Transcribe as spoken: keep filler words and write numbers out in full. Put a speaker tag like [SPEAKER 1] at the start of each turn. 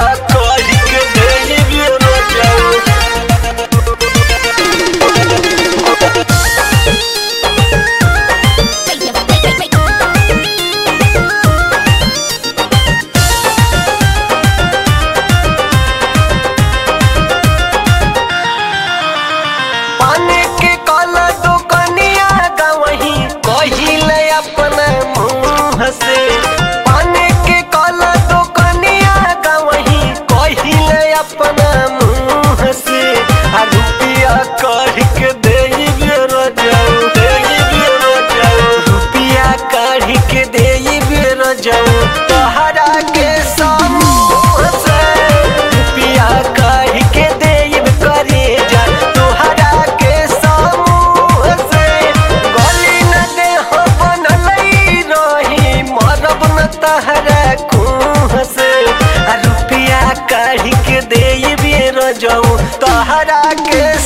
[SPEAKER 1] कढ़ी के देबे रजऊ। पानी के काला दुकनिया गवही कहिले अपना मुँह से। पानी के काला दुकनिया गवही कहिले अपना मुँह से। आ रुपिया कढ़ी के देबे रजऊ, देबे रजऊ। रुपिया कढ़ी के देबे रजऊ तोहरा के समूह से। रुपिया कढ़ी के देब करे जा तोहरा के समूह से। गली न देह बनलई रही मरब न तहरा कुह से। आ रुपिया कढ़ी के देबे रजऊ तोहरा के